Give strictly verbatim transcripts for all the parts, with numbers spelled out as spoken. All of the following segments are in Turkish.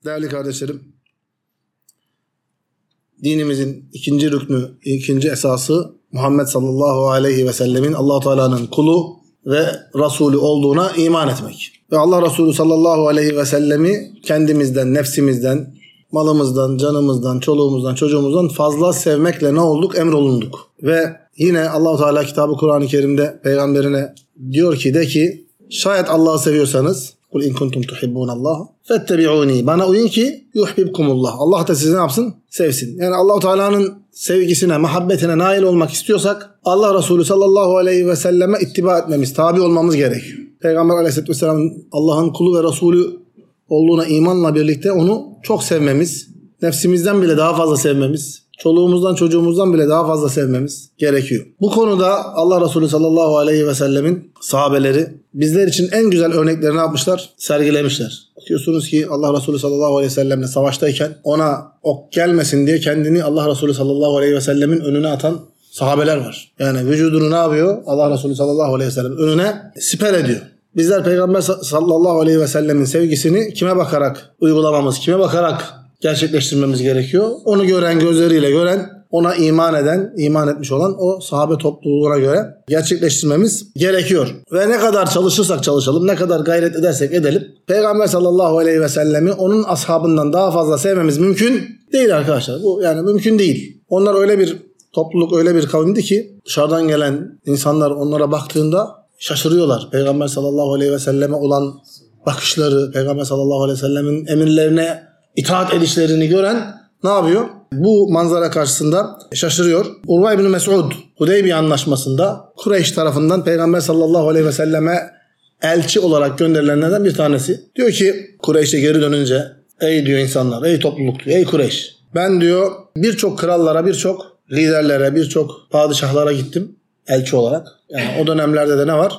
Değerli kardeşlerim, dinimizin ikinci rüknü, ikinci esası Muhammed sallallahu aleyhi ve sellemin Allah-u Teala'nın kulu ve Resulü olduğuna iman etmek. Ve Allah Resulü sallallahu aleyhi ve sellemi kendimizden, nefsimizden, malımızdan, canımızdan, çoluğumuzdan, çocuğumuzdan fazla sevmekle ne olduk? Emrolunduk. Ve yine Allah-u Teala kitabı Kur'an-ı Kerim'de peygamberine diyor ki, de ki şayet Allah'ı seviyorsanız kul in kuntum tuhibbunallah fettebi'uni, bana uyun ki yuhibbukumullah. Allah da sizi ne yapsın? Sevsin. Yani Allah-u Teala'nın sevgisine, muhabbetine nail olmak istiyorsak Allah Resulü sallallahu aleyhi ve selleme ittiba etmemiz, tabi olmamız gerekiyor. Peygamber aleyhisselatü vesselam'ın Allah'ın kulu ve Resulü olduğuna imanla birlikte onu çok sevmemiz, nefsimizden bile daha fazla sevmemiz, çoluğumuzdan çocuğumuzdan bile daha fazla sevmemiz gerekiyor. Bu konuda Allah Resulü sallallahu aleyhi ve sellemin sahabeleri bizler için en güzel örneklerini yapmışlar, sergilemişler. Bakıyorsunuz ki Allah Resulü sallallahu aleyhi ve sellemle savaştayken ona ok gelmesin diye kendini Allah Resulü sallallahu aleyhi ve sellemin önüne atan sahabeler var. Yani vücudunu ne yapıyor? Allah Resulü sallallahu aleyhi ve sellem önüne siper ediyor. Bizler Peygamber sallallahu aleyhi ve sellemin sevgisini kime bakarak uygulamamız, kime bakarak gerçekleştirmemiz gerekiyor? Onu gören, gözleriyle gören, ona iman eden, iman etmiş olan o sahabe topluluğuna göre gerçekleştirmemiz gerekiyor. Ve ne kadar çalışırsak çalışalım, ne kadar gayret edersek edelim, Peygamber sallallahu aleyhi ve sellemi onun ashabından daha fazla sevmemiz mümkün değil arkadaşlar. Bu yani mümkün değil. Onlar öyle bir topluluk, öyle bir kavimdi ki dışarıdan gelen insanlar onlara baktığında şaşırıyorlar. Peygamber sallallahu aleyhi ve selleme olan bakışları, Peygamber sallallahu aleyhi ve sellemin emirlerine itaat edişlerini gören ne yapıyor? Bu manzara karşısında şaşırıyor. Urva İbni Mes'ud Hudeybiye Anlaşması'nda Kureyş tarafından Peygamber sallallahu aleyhi ve selleme elçi olarak gönderilenlerden bir tanesi. Diyor ki Kureyş'e geri dönünce, ey diyor insanlar, ey topluluk diyor, ey Kureyş. Ben diyor birçok krallara, birçok liderlere, birçok padişahlara gittim elçi olarak. Yani o dönemlerde de ne var?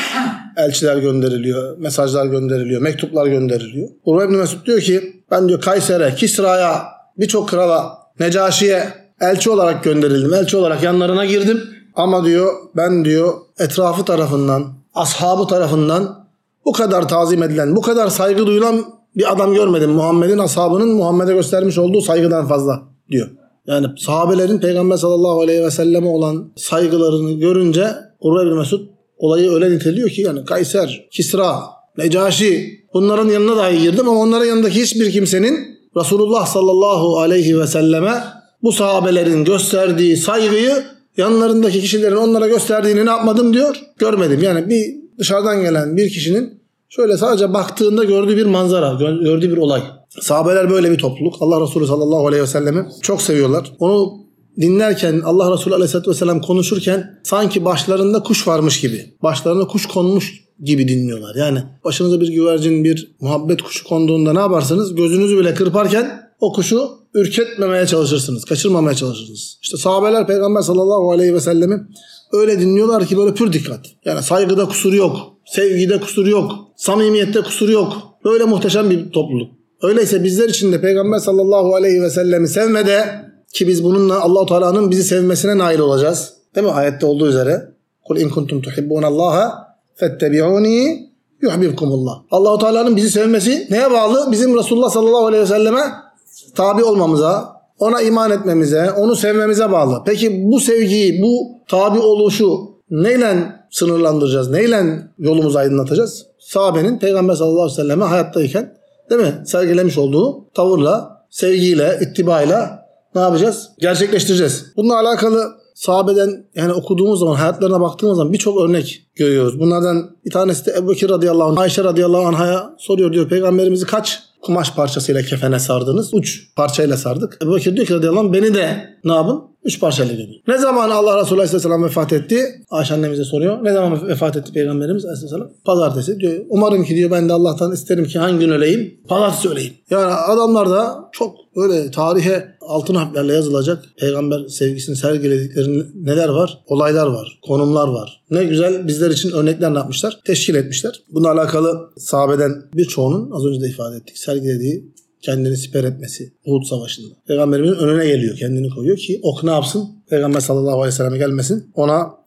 Elçiler gönderiliyor, mesajlar gönderiliyor, mektuplar gönderiliyor. Urva İbni Mes'ud diyor ki ben diyor Kayser'e, Kisra'ya, birçok krala, Necaşi'ye elçi olarak gönderildim. Elçi olarak yanlarına girdim. Ama diyor ben diyor etrafı tarafından, ashabı tarafından bu kadar tazim edilen, bu kadar saygı duyulan bir adam görmedim. Muhammed'in ashabının Muhammed'e göstermiş olduğu saygıdan fazla diyor. Yani sahabelerin Peygamber sallallahu aleyhi ve selleme olan saygılarını görünce Urva İbni Mes'ud olayı öyle niteliyor ki yani Kayser, Kisra, Necaşi bunların yanına dahi girdim ama onların yanındaki hiçbir kimsenin Resulullah sallallahu aleyhi ve selleme bu sahabelerin gösterdiği saygıyı yanlarındaki kişilerin onlara gösterdiğini ne yapmadım diyor, görmedim. Yani bir dışarıdan gelen bir kişinin şöyle sadece baktığında gördüğü bir manzara, gördüğü bir olay. Sahabeler böyle bir topluluk. Allah Resulü sallallahu aleyhi ve sellemi çok seviyorlar. Onu dinlerken Allah Resulü aleyhisselatü vesselam konuşurken sanki başlarında kuş varmış gibi, başlarına kuş konmuş gibi dinliyorlar. Yani başınıza bir güvercin, bir muhabbet kuşu konduğunda ne yaparsınız? Gözünüzü bile kırparken o kuşu ürketmemeye çalışırsınız, kaçırmamaya çalışırsınız. İşte sahabeler Peygamber sallallahu aleyhi ve sellemi öyle dinliyorlar ki böyle pür dikkat. Yani saygıda kusur yok, sevgide kusur yok, samimiyette kusur yok. Böyle muhteşem bir topluluk. Öyleyse bizler için de Peygamber sallallahu aleyhi ve sellemi sevmede ki biz bununla Allah-u Teala'nın bizi sevmesine nail olacağız. Değil mi? Ayette olduğu üzere. Kul in kuntum tuhibbunallaha fettebi'uni yuhibbukumullah. Allah-u Teala'nın bizi sevmesi neye bağlı? Bizim Resulullah sallallahu aleyhi ve selleme tabi olmamıza, ona iman etmemize, onu sevmemize bağlı. Peki bu sevgiyi, bu tabi oluşu neyle sınırlandıracağız? Neyle yolumuzu aydınlatacağız? Sahabenin Peygamber sallallahu aleyhi ve selleme hayattayken değil mi? Sergilemiş olduğu tavırla, sevgiyle, ittibayla ne yapacağız? Gerçekleştireceğiz. Bununla alakalı sahabeden yani okuduğumuz zaman, hayatlarına baktığımız zaman birçok örnek görüyoruz. Bunlardan bir tanesi de Ebu Bekir radıyallahu anh, Ayşe radıyallahu anh'a soruyor diyor. Peygamberimizi kaç kumaş parçasıyla kefene sardınız? Üç parçayla sardık. Ebu Bekir diyor ki radıyallahu anh beni de ne yapın? Üç parçayla görüyor. Ne zaman Allah Resulü aleyhisselam vefat etti? Ayşe annemize soruyor. Ne zaman vefat etti Peygamberimiz aleyhisselam? Pazartesi diyor. Umarım ki diyor ben de Allah'tan isterim ki hangi gün öleyim? Pazartesi öleyim. Yani adamlar da çok öyle tarihe altın harflerle yazılacak Peygamber sevgisini sergiledikleri neler var? Olaylar var, konumlar var. Ne güzel bizler için örnekler ne yapmışlar? Teşkil etmişler. Bununla alakalı sahabeden birçoğunun az önce de ifade ettik sergilediği kendini siper etmesi Uhud Savaşı'nda. Peygamberimizin önüne geliyor, kendini koyuyor ki ok ne yapsın? Peygamber sallallahu aleyhi ve selleme gelmesin, ona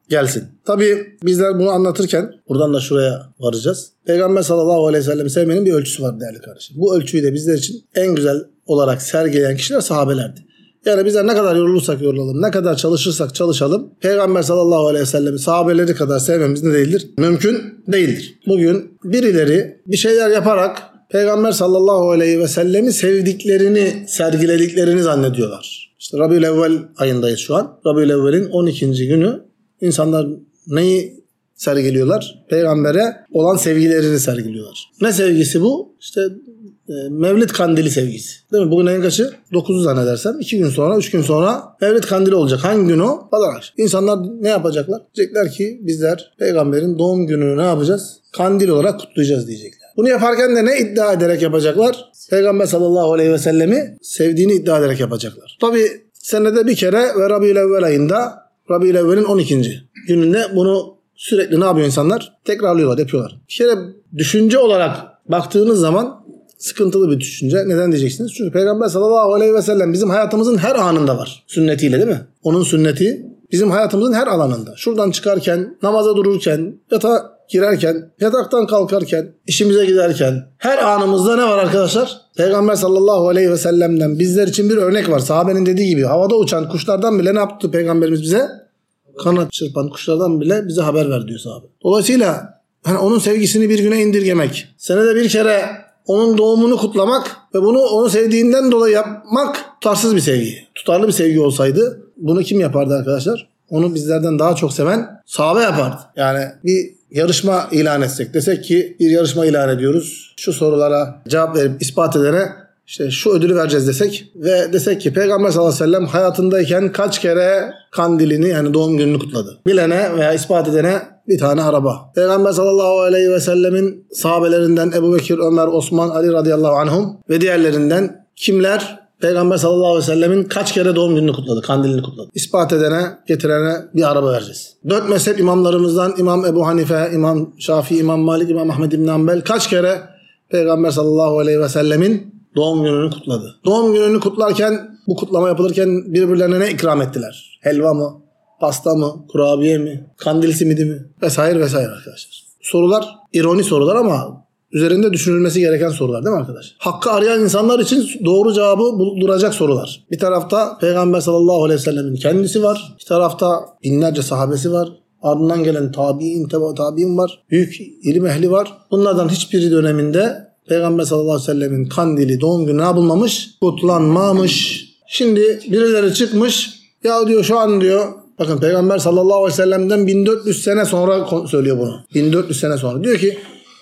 gelsin. Tabii bizler bunu anlatırken buradan da şuraya varacağız. Peygamber sallallahu aleyhi ve sellem'i sevmenin bir ölçüsü var değerli kardeşim. Bu ölçüyü de bizler için en güzel olarak sergileyen kişiler sahabelerdi. Yani bizler ne kadar yorulursak yorulalım, ne kadar çalışırsak çalışalım, Peygamber sallallahu aleyhi ve sellem'i sahabeleri kadar sevmemiz ne değildir? Mümkün değildir. Bugün birileri bir şeyler yaparak Peygamber sallallahu aleyhi ve sellemi sevdiklerini, sergilediklerini zannediyorlar. İşte Rabiülevvel ayındayız şu an. Rabiülevvel'in on ikinci günü insanlar neyi sergiliyorlar? Peygamber'e olan sevgilerini sergiliyorlar. Ne sevgisi bu? İşte e, Mevlid Kandili sevgisi. Değil mi? Bugün ayın kaçı? dokuzu zannedersem. iki gün sonra, üç gün sonra Mevlid Kandili olacak. Hangi gün o? Pazar akşamı. İnsanlar ne yapacaklar? Diyecekler ki bizler Peygamber'in doğum gününü ne yapacağız? Kandil olarak kutlayacağız diyecekler. Bunu yaparken de ne iddia ederek yapacaklar? Peygamber sallallahu aleyhi ve sellemi sevdiğini iddia ederek yapacaklar. Tabii senede bir kere ve Rabiülevvel ayında, Rabiülevvel'in on ikinci gününde bunu sürekli ne yapıyor insanlar? Tekrarlıyorlar, yapıyorlar. Bir kere düşünce olarak baktığınız zaman sıkıntılı bir düşünce. Neden diyeceksiniz? Çünkü Peygamber sallallahu aleyhi ve sellem bizim hayatımızın her anında var. Sünnetiyle değil mi? Onun sünneti bizim hayatımızın her alanında. Şuradan çıkarken, namaza dururken, yatağa girerken, yataktan kalkarken, işimize giderken her anımızda ne var arkadaşlar? Peygamber sallallahu aleyhi ve sellem'den bizler için bir örnek var. Sahabenin dediği gibi havada uçan kuşlardan bile ne yaptı Peygamberimiz bize? Kanat çırpan kuşlardan bile bize haber ver diyor sahabe. Dolayısıyla hani onun sevgisini bir güne indirgemek, senede bir kere onun doğumunu kutlamak ve bunu onu sevdiğinden dolayı yapmak tutarsız bir sevgi. Tutarlı bir sevgi olsaydı bunu kim yapardı arkadaşlar? Onu bizlerden daha çok seven sahabe yapardı. Yani bir yarışma ilan etsek, desek ki bir yarışma ilan ediyoruz. Şu sorulara cevap verip ispat edene işte şu ödülü vereceğiz desek ve desek ki Peygamber sallallahu aleyhi ve sellem hayatındayken kaç kere kandilini yani doğum gününü kutladı. Bilene veya ispat edene bir tane araba. Peygamber sallallahu aleyhi ve sellemin sahabelerinden Ebu Bekir, Ömer, Osman, Ali radıyallahu anhum ve diğerlerinden kimler Peygamber sallallahu aleyhi ve sellemin kaç kere doğum gününü kutladı, kandilini kutladı. İspat edene, getirene bir araba vereceğiz. Dört mezhep imamlarımızdan İmam Ebu Hanife, İmam Şafii, İmam Malik, İmam Ahmed İbn Hanbel kaç kere Peygamber sallallahu aleyhi ve sellemin doğum gününü kutladı. Doğum gününü kutlarken, bu kutlama yapılırken birbirlerine ne ikram ettiler? Helva mı? Pasta mı? Kurabiye mi? Kandil simidi mi? Vesaire vesaire arkadaşlar. Sorular ironi sorular ama üzerinde düşünülmesi gereken sorular değil mi arkadaşlar? Hakkı arayan insanlar için doğru cevabı bulduracak sorular. Bir tarafta Peygamber sallallahu aleyhi ve sellemin kendisi var. Bir tarafta binlerce sahabesi var. Ardından gelen tabi'in, teba tabi'in var. Büyük ilim ehli var. Bunlardan hiçbiri döneminde Peygamber sallallahu aleyhi ve sellemin kandili doğum günü ne bulmamış? Kutlanmamış. Şimdi birileri çıkmış. Ya diyor şu an diyor. Bakın Peygamber sallallahu aleyhi ve sellem'den bin dört yüz sene sonra söylüyor bunu. bin dört yüz sene sonra. Diyor ki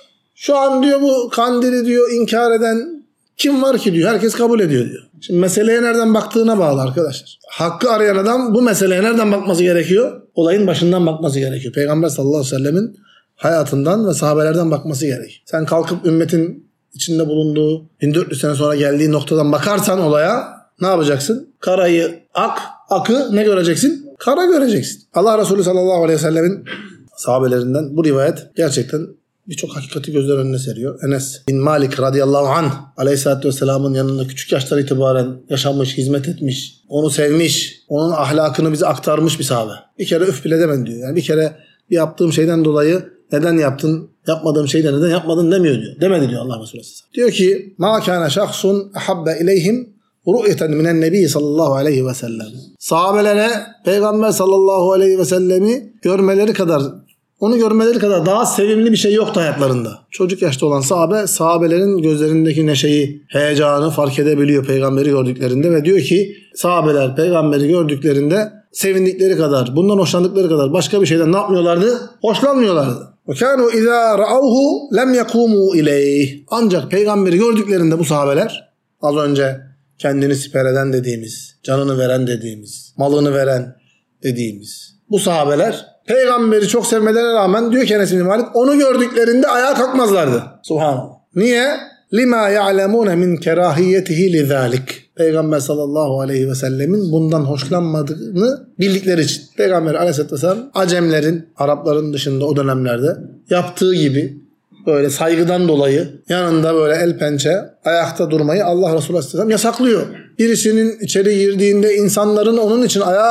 şu an diyor bu kandili diyor inkar eden kim var ki diyor. Herkes kabul ediyor diyor. Şimdi meseleye nereden baktığına bağlı arkadaşlar. Hakkı arayan adam bu meseleye nereden bakması gerekiyor? Olayın başından bakması gerekiyor. Peygamber sallallahu aleyhi ve sellemin hayatından ve sahabelerden bakması gerekiyor. Sen kalkıp ümmetin içinde bulunduğu bin dört yüz sene sonra geldiği noktadan bakarsan olaya ne yapacaksın? Karayı ak, akı ne göreceksin? Kara göreceksin. Allah Resulü sallallahu aleyhi ve sellemin sahabelerinden bu rivayet gerçekten birçok hakikati gözler önüne seriyor. Enes bin Malik radıyallahu anh aleyhissalatü vesselamın yanında küçük yaştan itibaren yaşamış, hizmet etmiş, onu sevmiş, onun ahlakını bize aktarmış bir sahabe. Bir kere üf bile demedi diyor. Yani bir kere bir yaptığım şeyden dolayı neden yaptın, yapmadığım şeyden neden yapmadın demiyor diyor. Demedi diyor Allah Resulü. Diyor ki ma kana şahsun ahabbe ileyhim ru'yeten minen nebi sallallahu aleyhi ve sellem. Sahabelere Peygamber sallallahu aleyhi ve sellemi görmeleri kadar, onu görmeleri kadar daha sevimli bir şey yoktu hayatlarında. Çocuk yaşta olan sahabe, sahabelerin gözlerindeki neşeyi, heyecanı fark edebiliyor peygamberi gördüklerinde ve diyor ki sahabeler peygamberi gördüklerinde sevindikleri kadar, bundan hoşlandıkları kadar başka bir şeyden ne yapmıyorlardı? Hoşlanmıyorlardı. وَكَانُوا اِذَا رَعَوْهُ لَمْ يَقُومُوا اِلَيْهِ. Ancak peygamberi gördüklerinde bu sahabeler, az önce kendini siper eden dediğimiz, canını veren dediğimiz, malını veren dediğimiz bu sahabeler peygamberi çok sevmelerine rağmen diyor ki Enes bin Malik onu gördüklerinde ayağa kalkmazlardı. Subhanallah. Niye? Lima ya'lemune min kerahiyetihi lizalik. Peygamber sallallahu aleyhi ve sellemin bundan hoşlanmadığını bildikleri için. Peygamber aleyhisselatü vesselam Acemlerin, Arapların dışında o dönemlerde yaptığı gibi böyle saygıdan dolayı yanında böyle el pençe ayakta durmayı Allah Resulü aleyhisselam yasaklıyor. Birisinin içeri girdiğinde insanların onun için ayağa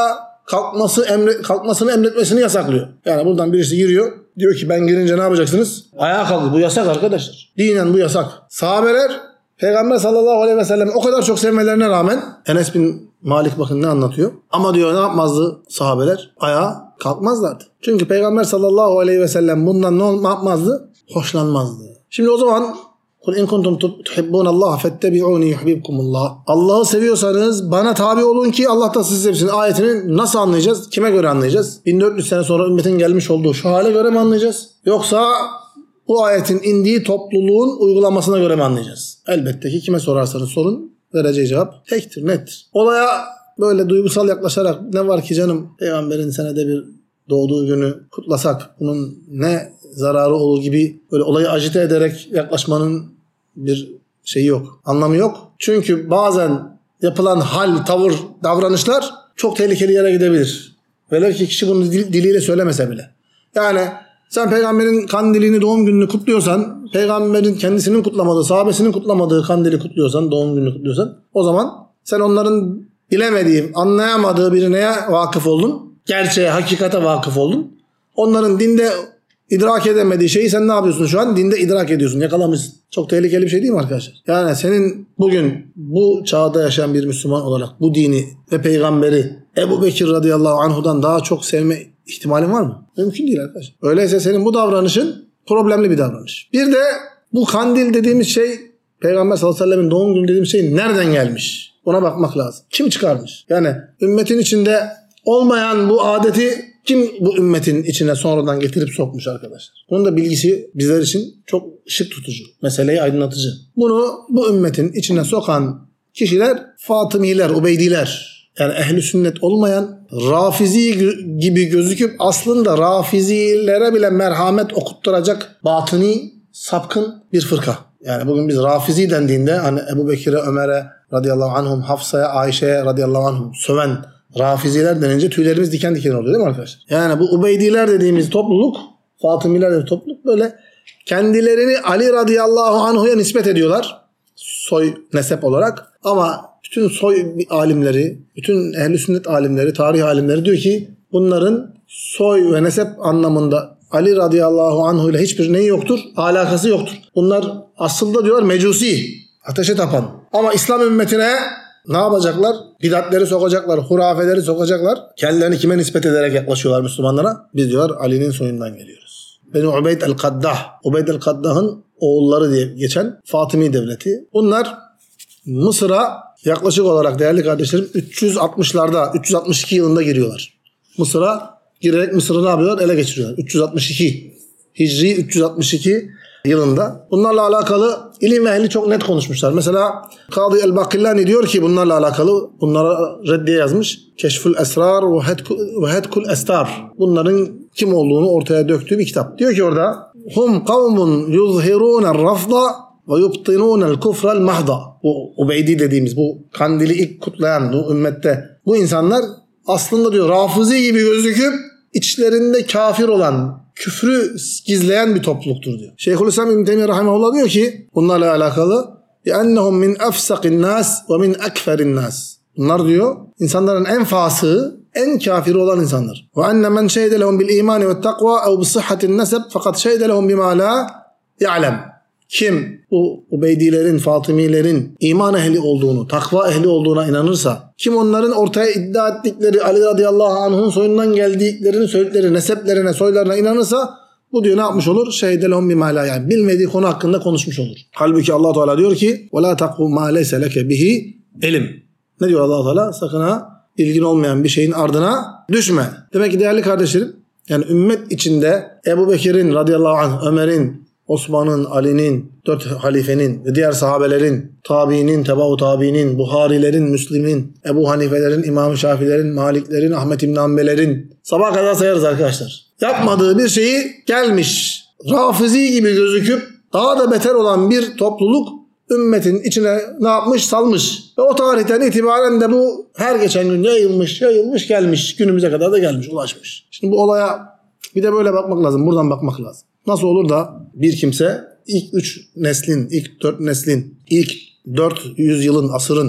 kalkması emre, kalkmasını emretmesini yasaklıyor. Yani buradan birisi giriyor. Diyor ki ben girince ne yapacaksınız? Ayağa kalkın. Bu yasak arkadaşlar. Dinen bu yasak. Sahabeler Peygamber sallallahu aleyhi ve sellem o kadar çok sevmelerine rağmen Enes bin Malik bakın ne anlatıyor. Ama diyor ne yapmazdı sahabeler? Ayağa kalkmazlardı. Çünkü Peygamber sallallahu aleyhi ve sellem bundan ne yapmazdı? Hoşlanmazdı. Şimdi o zaman Kul in kuntum tuhibbunallaha fettebi'uni yuhibbukumullah. Allah'ı seviyorsanız bana tabi olun ki Allah da sizi sevsin. Ayetini nasıl anlayacağız? Kime göre anlayacağız? bin dört yüz sene sonra ümmetin gelmiş olduğu şu hale göre mi anlayacağız? Yoksa bu ayetin indiği topluluğun uygulamasına göre mi anlayacağız? Elbette ki kime sorarsanız sorun vereceği cevap tektir, nettir. Olaya böyle duygusal yaklaşarak ne var ki canım Peygamberin senede bir doğduğu günü kutlasak bunun ne zararı olur gibi böyle olayı agite ederek yaklaşmanın bir şeyi yok. Anlamı yok. Çünkü bazen yapılan hal, tavır, davranışlar çok tehlikeli yere gidebilir. Velev ki kişi bunu dil, diliyle söylemese bile. Yani sen peygamberin kandilini, doğum gününü kutluyorsan, peygamberin kendisinin kutlamadığı, sahabesinin kutlamadığı kandili kutluyorsan, doğum gününü kutluyorsan o zaman sen onların bilemediği, anlayamadığı bir neye vakıf oldun? Gerçeğe, hakikate vakıf oldun. Onların dinde idrak edemediği şeyi sen ne yapıyorsun şu an? Dinde idrak ediyorsun, yakalamışsın. Çok tehlikeli bir şey değil mi arkadaşlar? Yani senin bugün bu çağda yaşayan bir Müslüman olarak bu dini ve peygamberi Ebu Bekir radıyallahu anhu'dan daha çok sevme ihtimalin var mı? Mümkün değil arkadaşlar. Öyleyse senin bu davranışın problemli bir davranış. Bir de bu kandil dediğimiz şey, Peygamber sallallahu aleyhi ve sellem'in doğum günü dediğimiz şey nereden gelmiş? Ona bakmak lazım. Kim çıkarmış? Yani ümmetin içinde olmayan bu adeti kim bu ümmetin içine sonradan getirip sokmuş arkadaşlar? Bunun da bilgisi bizler için çok ışık tutucu. Meseleyi aydınlatıcı. Bunu bu ümmetin içine sokan kişiler Fatımiler, Ubeydiler. Yani ehli sünnet olmayan, Rafizi gibi gözüküp aslında Rafizilere bile merhamet okutturacak batıni, sapkın bir fırka. Yani bugün biz Rafizi dendiğinde hani Ebu Bekir'e, Ömer'e radıyallahu anhum, Hafsa'ya, Ayşe'ye radıyallahu anhum söven Rafiziler denince tüylerimiz diken diken oluyor değil mi arkadaşlar? Yani bu Ubeydiler dediğimiz topluluk, Fatımiler dediğimiz topluluk böyle kendilerini Ali radıyallahu anhu'ya nispet ediyorlar. Soy, nesep olarak. Ama bütün soy alimleri, bütün ehl-i sünnet alimleri, tarih alimleri diyor ki bunların soy ve nesep anlamında Ali radıyallahu anhu ile hiçbir neyi yoktur? Alakası yoktur. Bunlar aslında diyorlar mecusi, ateşe tapan. Ama İslam ümmetine ne yapacaklar? Bidatleri sokacaklar, hurafeleri sokacaklar. Kendilerini kime nispet ederek yaklaşıyorlar Müslümanlara? Biz diyorlar Ali'nin soyundan geliyoruz. Beni Ubeyd el-Kaddah, Ubeyd el-Kaddah'ın oğulları diye geçen Fatımi devleti. Bunlar Mısır'a yaklaşık olarak değerli kardeşlerim üç yüz altmışlarda, üç yüz altmış iki yılında giriyorlar. Mısır'a girerek Mısır'ı ne yapıyorlar? Ele geçiriyorlar. üç yüz altmış iki Hicri üç yüz altmış iki yılında. Bunlarla alakalı ilim ehli çok net konuşmuşlar. Mesela Kadı el-Bakillani diyor ki bunlarla alakalı, bunlara reddiye yazmış. Keşfül Esrar ve Hetkul Estar. Bunların kim olduğunu ortaya döktüğü bir kitap. Diyor ki orada hum kavmun yuzhirûne rafda ve yubtinûnel kufrel mahda. Bu Ubeydi dediğimiz, bu kandili ilk kutlayan bu ümmette bu insanlar aslında diyor Rafizi gibi gözüküp içlerinde kafir olan, küfrü gizleyen bir topluluktur diyor. Şeyhülislam İbn Teymiyye rahimehullah diyor ki bunlarla alakalı "Ennehum min afsakin nas ve min ekferin nas." Bunlar diyor insanların en fasığı, en kafiri olan insanlar. Ve enne men şehide lehum bil iman ve takva ev bi sıhhatin neseb fakat şehide lehum bima la ya'lem. Kim bu Ubeydilerin, Fatımilerin iman ehli olduğunu, takva ehli olduğuna inanırsa, kim onların ortaya iddia ettikleri Ali radıyallahu anh'ın soyundan geldiklerini söyledikleri neseplerine, soylarına inanırsa bu diyor ne yapmış olur? Şehide lehum bima la ya'lem. Bilmediği konu hakkında konuşmuş olur. Halbuki Allah Teala diyor ki: "Ve la taqu ma leyse leke bihi ilim." Ne diyor Allah Teala? Sakın ha ilgin olmayan bir şeyin ardına düşme. Demek ki değerli kardeşlerim, yani ümmet içinde Ebu Bekir'in radıyallahu anh, Ömer'in, Osman'ın, Ali'nin, dört halifenin ve diğer sahabelerin, tabiinin, tebau tabiinin, Buharilerin, Müslim'in, Ebu Hanifelerin, İmam-ı Şafilerin, Maliklerin, Ahmet İbn Hanbel'lerin sabah kadar sayarız arkadaşlar. Yapmadığı bir şeyi gelmiş Rafizi gibi gözüküp daha da beter olan bir topluluk ümmetin içine ne yapmış? Salmış. Ve o tarihten itibaren de bu her geçen gün yayılmış, yayılmış, gelmiş. Günümüze kadar da gelmiş, ulaşmış. Şimdi bu olaya bir de böyle bakmak lazım. Buradan bakmak lazım. Nasıl olur da bir kimse ilk üç neslin, ilk dört neslin, ilk dört yüz yılın, asırın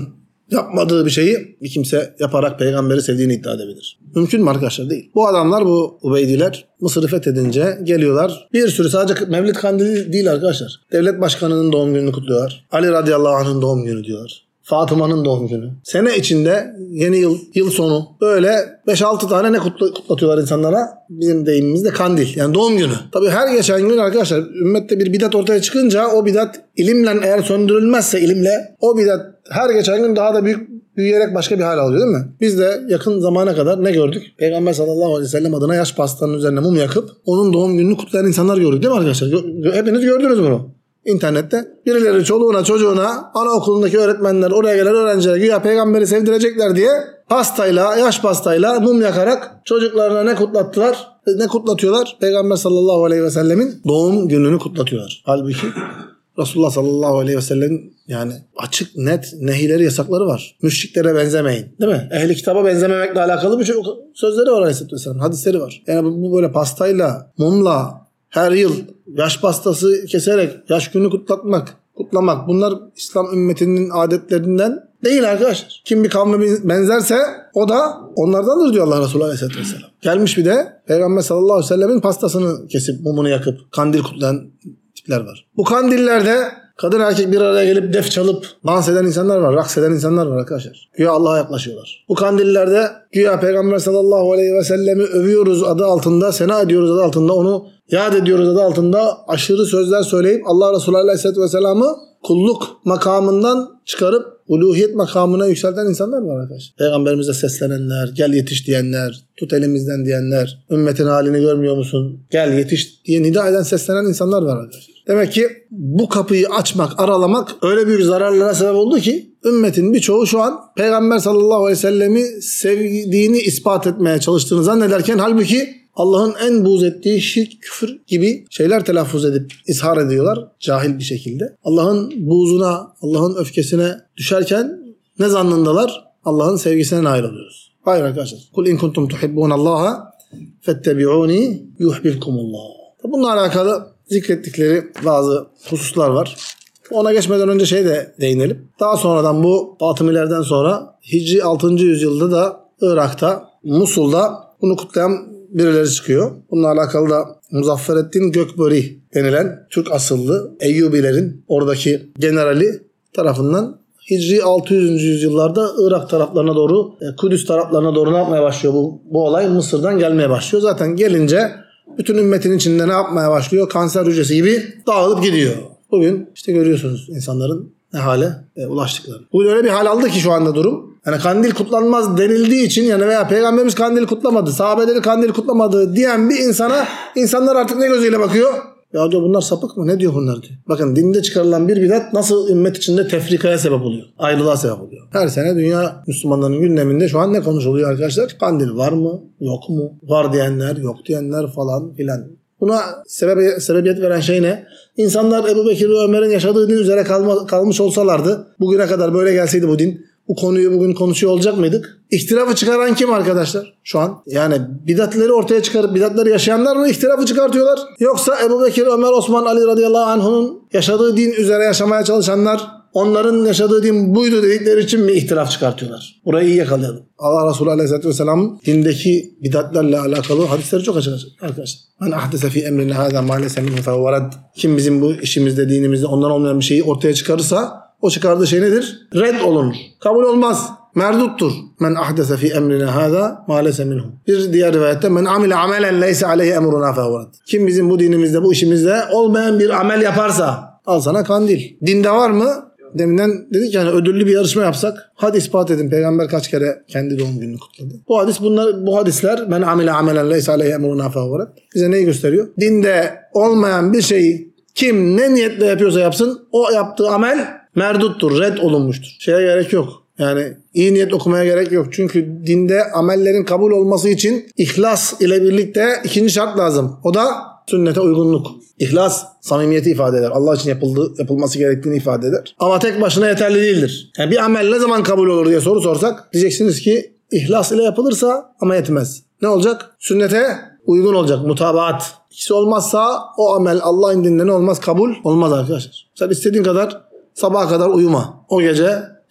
yapmadığı bir şeyi bir kimse yaparak peygamberi sevdiğini iddia edebilir. Mümkün mü arkadaşlar? Değil. Bu adamlar, bu Ubeydiler Mısır'ı fethedince geliyorlar. Bir sürü, sadece Mevlid Kandili değil arkadaşlar. Devlet başkanının doğum gününü kutluyorlar. Ali radıyallahu anh'ın doğum günü diyorlar. Fatıma'nın doğum günü. Sene içinde yeni yıl, yıl sonu böyle beş altı tane ne kutlu, kutlatıyorlar insanlara? Bizim deyimimizde kandil. Yani doğum günü. Tabii her geçen gün arkadaşlar ümmette bir bidat ortaya çıkınca o bidat ilimle eğer söndürülmezse ilimle o bidat her geçen gün daha da büyük büyüyerek başka bir hal alıyor değil mi? Biz de yakın zamana kadar ne gördük? Peygamber sallallahu aleyhi ve sellem adına yaş pastanın üzerine mum yakıp onun doğum gününü kutlayan insanlar gördük değil mi arkadaşlar? Hepiniz gördünüz bunu. İnternette birileri çoluğuna çocuğuna anaokulundaki öğretmenler oraya gelen öğrencilere güya peygamberi sevdirecekler diye pastayla, yaş pastayla mum yakarak çocuklarına ne kutlattılar? Ne kutlatıyorlar? Peygamber sallallahu aleyhi ve sellemin doğum gününü kutlatıyorlar. Halbuki Resulullah sallallahu aleyhi ve sellem'in yani açık net nehileri, yasakları var. Müşriklere benzemeyin. Değil mi? Ehli kitaba benzememekle alakalı bir sözleri var aleyhisselatü vesselam. Hadisleri var. Yani bu böyle pastayla, mumla her yıl yaş pastası keserek yaş günü kutlatmak, kutlamak bunlar İslam ümmetinin adetlerinden değil arkadaşlar. Kim bir kavme benzerse o da onlardandır diyor Allah Resulü Aleyhisselatü Vesselam. Gelmiş bir de Peygamber sallallahu aleyhi ve sellemin pastasını kesip mumunu yakıp kandil kutlayan tipler var. Bu kandillerde kadın erkek bir araya gelip def çalıp dans eden insanlar var, raks eden insanlar var arkadaşlar. Güya Allah'a yaklaşıyorlar. Bu kandillerde güya Peygamber sallallahu aleyhi ve sellemi övüyoruz adı altında, sena ediyoruz adı altında, onu yad ediyoruz adı altında aşırı sözler söyleyip Allah Resulü aleyhisselatü vesselam'ı kulluk makamından çıkarıp uluhiyet makamına yükselten insanlar var arkadaşlar. Peygamberimize seslenenler, gel yetiş diyenler, tut elimizden diyenler, ümmetin halini görmüyor musun? Gel yetiş diye nida eden, seslenen insanlar var arkadaşlar. Demek ki bu kapıyı açmak, aralamak öyle büyük zararlara sebep oldu ki ümmetin birçoğu şu an Peygamber sallallahu aleyhi ve sellemi sevdiğini ispat etmeye çalıştığını zannederken halbuki Allah'ın en buğz ettiği şirk, küfür gibi şeyler telaffuz edip ishar ediyorlar cahil bir şekilde. Allah'ın buğzuna, Allah'ın öfkesine düşerken ne zannındalar? Allah'ın sevgisine nail oluyoruz. Hayır arkadaşlar. Kul in kuntum tuhibbunallaha fettebi'uni yuhbibkumullah. Bununla alakalı zikrettikleri bazı hususlar var. Ona geçmeden önce şey de değinelim. Daha sonradan bu Fatımilerden sonra Hicri altıncı yüzyılda da Irak'ta, Musul'da bunu kutlayan birileri çıkıyor. Bununla alakalı da Muzaffereddin Gökböri denilen Türk asıllı Eyyubilerin oradaki generali tarafından Hicri altı yüzüncü yüzyıllarda Irak taraflarına doğru, Kudüs taraflarına doğru ne yapmaya başlıyor bu, bu olay? Mısır'dan gelmeye başlıyor. Zaten gelince bütün ümmetin içinde ne yapmaya başlıyor? Kanser hücresi gibi dağılıp gidiyor. Bugün işte görüyorsunuz insanların ne hale e, ulaştıkları. Bugün öyle bir hal aldı ki şu anda durum. Yani kandil kutlanmaz denildiği için yani veya Peygamberimiz kandil kutlamadı, sahabeleri kandil kutlamadı diyen bir insana insanlar artık ne gözüyle bakıyor? Ya diyor bunlar sapık mı? Ne diyor bunlar diyor. Bakın dinde çıkarılan bir bidat nasıl ümmet içinde tefrikaya sebep oluyor. Ayrılığa sebep oluyor. Her sene dünya Müslümanlarının gündeminde şu an ne konuşuluyor arkadaşlar? Kandil var mı? Yok mu? Var diyenler, yok diyenler falan filan. Buna sebebe, sebebiyet veren şey ne? İnsanlar Ebu Bekir ve Ömer'in yaşadığı din üzere kalma, kalmış olsalardı, bugüne kadar böyle gelseydi bu din, bu konuyu bugün konuşuyor olacak mıydık? İhtilafı çıkaran kim arkadaşlar şu an? Yani bidatleri ortaya çıkarıp bidatları yaşayanlar mı ihtilafı çıkartıyorlar? Yoksa Ebu Bekir, Ömer, Osman, Ali radıyallahu anh'un yaşadığı din üzere yaşamaya çalışanlar, onların yaşadığı din buydu dedikleri için mi ihtilaf çıkartıyorlar? Burayı iyi yakalayalım. Allah Resulü aleyhisselatü vesselam dindeki bidatlerle alakalı hadisleri çok açık arkadaşlar. Men ahdese fi emrine hâzâ mâ leyse minhu fehuve redd. Kim bizim bu işimizde, dinimizde ondan olmayan bir şeyi ortaya çıkarırsa o çıkardığı şey nedir? Red olunur. Kabul olmaz. Merduttur. Men ahdese fi emrine hâzâ mâ leyse minhu. Bir diğer rivayette men amile amelen leyse aleyhi emruna fehuve redd. Kim bizim bu dinimizde, bu işimizde olmayan bir amel yaparsa al sana kandil. Dinde var mı? Deminden dedik yani ödüllü bir yarışma yapsak. Hadi ispat edin. Peygamber kaç kere kendi doğum gününü kutladı. Bu hadis bunlar bu hadisler men amile amelen leyse aleyhi emruna fehuve redd. Bize neyi gösteriyor? Dinde olmayan bir şeyi kim ne niyetle yapıyorsa yapsın o yaptığı amel merduttur, red olunmuştur. Şeye gerek yok. Yani iyi niyet okumaya gerek yok. Çünkü dinde amellerin kabul olması için ihlas ile birlikte ikinci şart lazım. O da sünnete uygunluk. İhlas samimiyeti ifade eder. Allah için yapıldığı, yapılması gerektiğini ifade eder. Ama tek başına yeterli değildir. Yani bir amel ne zaman kabul olur diye soru sorsak diyeceksiniz ki ihlas ile yapılırsa ama yetmez. Ne olacak? Sünnete uygun olacak. Mutabaat. İkisi olmazsa o amel Allah indinde ne olmaz? Kabul olmaz arkadaşlar. Sen istediğin kadar sabaha kadar uyuma. O gece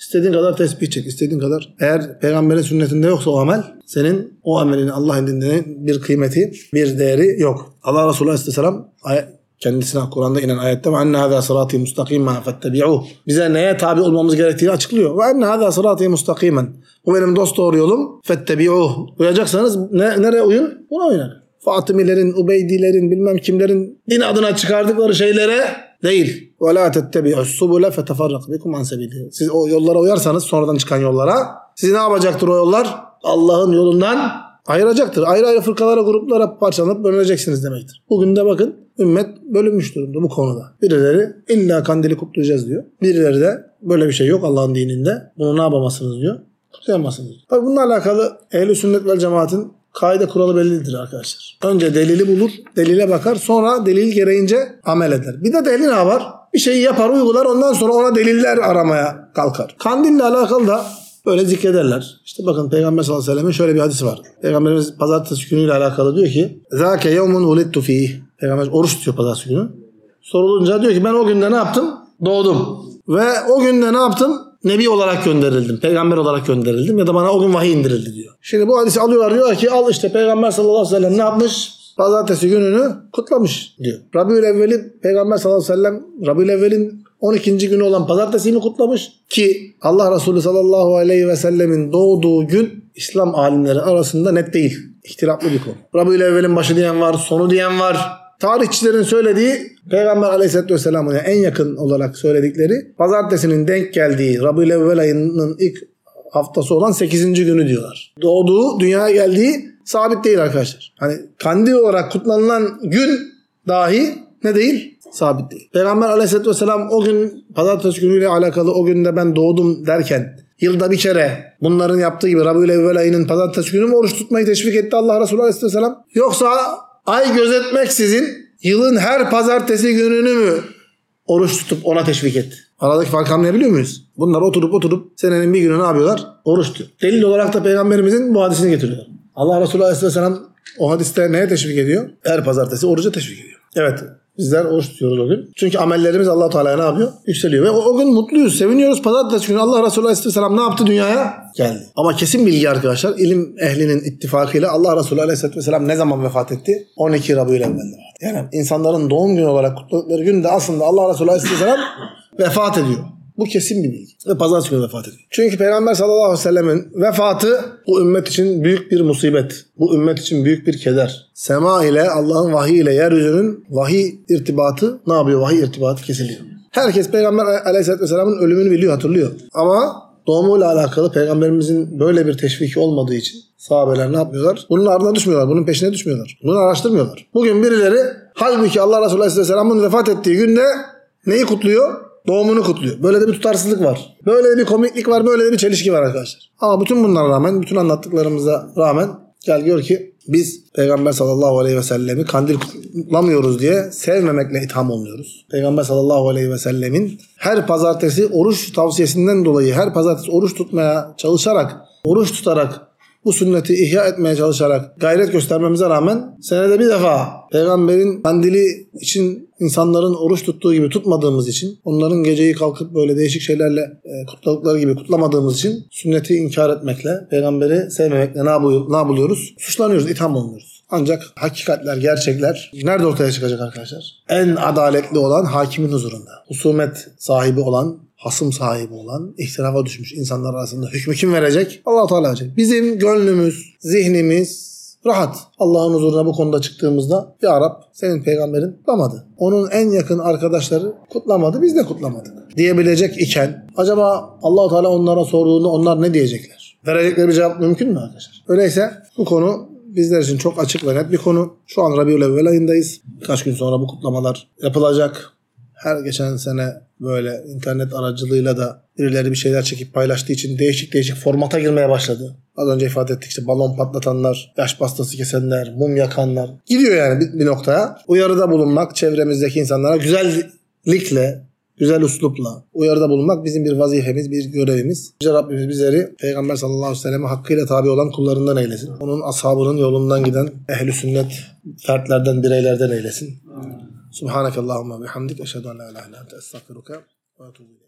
İstediğin kadar tesbih çek, istediğin kadar. Eğer peygamberin sünnetinde yoksa o amel, senin o amelin Allah indinde bir kıymeti, bir değeri yok. Allah Resulü Aleyhisselam kendisine Kur'an'da inen ayette ve enne hâzâ sırâtî mustakîmen fettebi'ûh. Bize neye tabi olmamız gerektiğini açıklıyor. Ve enne hâzâ sırâtî mustakîmen. Bu benim dosdoğru yolum. Fettebi'ûh. Uyacaksanız ne, nereye uyun? Buna uyun. Fatımilerin, Ubeydilerin, bilmem kimlerin din adına çıkardıkları şeylere değil. Ve lâ tettebi'ûs subule feteferrak bikum an sebîlih. Siz o yollara uyarsanız, sonradan çıkan yollara, sizi ne yapacaktır o yollar? Allah'ın yolundan ayıracaktır. Ayrı ayrı fırkalara, gruplara parçalanıp bölüneceksiniz demektir. Bugün de bakın ümmet bölünmüş durumda bu konuda. Birileri illa kandili kutlayacağız diyor. Birileri de böyle bir şey yok Allah'ın dininde. Bunu ne yapamazsınız diyor. Kutlayamazsınız diyor. Tabi bununla alakalı Ehl-i Sünnet vel Cemaat'in kaide kuralı bellidir arkadaşlar. Önce delili bulur, delile bakar, sonra delil gereğince amel eder. Bir de delil ne yapar? Bir şeyi yapar, uygular, ondan sonra ona deliller aramaya kalkar. Kandille alakalı da böyle zikrederler. İşte bakın Peygamber sallallahu aleyhi ve sellem'in şöyle bir hadisi var. Peygamberimiz pazartesi günüyle alakalı diyor ki zâke yevmun ulidtu fîh. Peygamber oruç tutuyor pazartesi günü. Sorulunca diyor ki ben o günde ne yaptım? Doğdum. Ve o günde ne yaptım? Nebi olarak gönderildim. Peygamber olarak gönderildim. Ya da bana o gün vahiy indirildi diyor. Şimdi bu hadisi alıyorlar, diyor ki al işte Peygamber sallallahu aleyhi ve sellem ne yapmış? Pazartesi gününü kutlamış diyor. Rabiülevvel'i Peygamber sallallahu aleyhi ve sellem Rabiülevvel'in on ikinci günü olan pazartesiyi mi kutlamış? Ki Allah Resulü sallallahu aleyhi ve sellemin doğduğu gün İslam alimleri arasında net değil. İhtilaflı bir konu. Rabiülevvel'in başı diyen var, sonu diyen var. Tarihçilerin söylediği Peygamber aleyhisselatü vesselam'ın en yakın olarak söyledikleri pazartesinin denk geldiği Rabiülevvel ayının ilk haftası olan sekizinci günü diyorlar. Doğduğu, dünyaya geldiği sabit değil arkadaşlar. Hani kandil olarak kutlanılan gün dahi ne değil? Sabit değil. Peygamber aleyhisselatü vesselam o gün pazartesi günüyle alakalı o günde ben doğdum derken yılda bir kere bunların yaptığı gibi Rabiülevvel ayının pazartesi günü mü oruç tutmayı teşvik etti Allah Resulü aleyhisselatü vesselam? Yoksa ay gözetmeksizin yılın her pazartesi gününü mü oruç tutup ona teşvik etti? Aradaki farkı anlayabiliyor muyuz? Bunlar oturup oturup senenin bir günü ne yapıyorlar? Oruç tutuyor. Delil olarak da Peygamberimizin bu hadisini getiriyorlar. Allah Resulü Aleyhisselam o hadiste neye teşvik ediyor? Her pazartesi oruca teşvik ediyor. Evet. Bizler oruç tutuyoruz o gün. Çünkü amellerimiz Allah-u Teala'ya ne yapıyor? Yükseliyor. Ve o, o gün mutluyuz, seviniyoruz. Pazartesi günü Allah Resulü Aleyhisselam ne yaptı dünyaya? Geldi. Ama kesin bilgi arkadaşlar, ilim ehlinin ittifakıyla Allah Resulü Aleyhisselam ne zaman vefat etti? on iki Rabiülevvel'de. Yani insanların doğum günü olarak kutladıkları günde aslında Allah Resulü Aleyhisselam vefat ediyor. Bu kesin bir bilgi. Ve pazartesi günü vefat ediyor. Çünkü Peygamber sallallahu aleyhi ve sellemin vefatı bu ümmet için büyük bir musibet. Bu ümmet için büyük bir keder. Sema ile Allah'ın vahiy ile yeryüzünün vahiy irtibatı ne yapıyor? Vahiy irtibatı kesiliyor. Herkes Peygamber aleyhisselatü vesselamın ölümünü biliyor, hatırlıyor. Ama doğumuyla alakalı Peygamberimizin böyle bir teşviki olmadığı için sahabeler ne yapmıyorlar? Bunun ardına düşmüyorlar. Bunun peşine düşmüyorlar. Bunu araştırmıyorlar. Bugün birileri halbuki Allah Resulü aleyhisselamın vefat ettiği günde neyi kutluyor? Doğumunu kutluyor. Böyle de bir tutarsızlık var. Böyle de bir komiklik var. Böyle de bir çelişki var arkadaşlar. Ama bütün bunlara rağmen, bütün anlattıklarımıza rağmen gel gör ki biz Peygamber sallallahu aleyhi ve sellemi kandil kutlamıyoruz diye sevmemekle itham oluyoruz. Peygamber sallallahu aleyhi ve sellemin her pazartesi oruç tavsiyesinden dolayı her pazartesi oruç tutmaya çalışarak, oruç tutarak bu sünneti ihya etmeye çalışarak gayret göstermemize rağmen senede bir defa Peygamberin kandili için insanların oruç tuttuğu gibi tutmadığımız için, onların geceyi kalkıp böyle değişik şeylerle e, kutladıkları gibi kutlamadığımız için sünneti inkar etmekle, Peygamberi sevmemekle ne yapıyoruz? Ne yapıyoruz? Suçlanıyoruz, itham oluyoruz. Ancak hakikatler, gerçekler nerede ortaya çıkacak arkadaşlar? En adaletli olan hakimin huzurunda. Husumet sahibi olan, hasım sahibi olan, ihtilafa düşmüş insanlar arasında hükmü kim verecek? Allah-u Teala verecek. Bizim gönlümüz, zihnimiz rahat. Allah'ın huzuruna bu konuda çıktığımızda ya Rab senin peygamberin kutlamadı. Onun en yakın arkadaşları kutlamadı, biz de kutlamadık diyebilecek iken acaba Allah-u Teala onlara sorduğunda onlar ne diyecekler? Verecekleri bir cevap mümkün mü arkadaşlar? Öyleyse bu konu bizler için çok açık ve net bir konu. Şu an Rabiülevvel ayındayız. Birkaç gün sonra bu kutlamalar yapılacak. Her geçen sene böyle internet aracılığıyla da birileri bir şeyler çekip paylaştığı için değişik değişik formata girmeye başladı. Az önce ifade ettik işte balon patlatanlar, yaş pastası kesenler, mum yakanlar. Gidiyor yani bir, bir noktaya. Uyarıda bulunmak çevremizdeki insanlara güzellikle, güzel üslupla uyarıda bulunmak bizim bir vazifemiz, bir görevimiz. Yüce Rabbimiz bizleri Peygamber sallallahu aleyhi ve sellem'e hakkıyla tabi olan kullarından eylesin. Onun ashabının yolundan giden ehl-i sünnet fertlerden, bireylerden eylesin. Subhanakallahumma bihamdik. Eşhedü en la ilahe illa ente estağfiruke ve etûbü ileyk.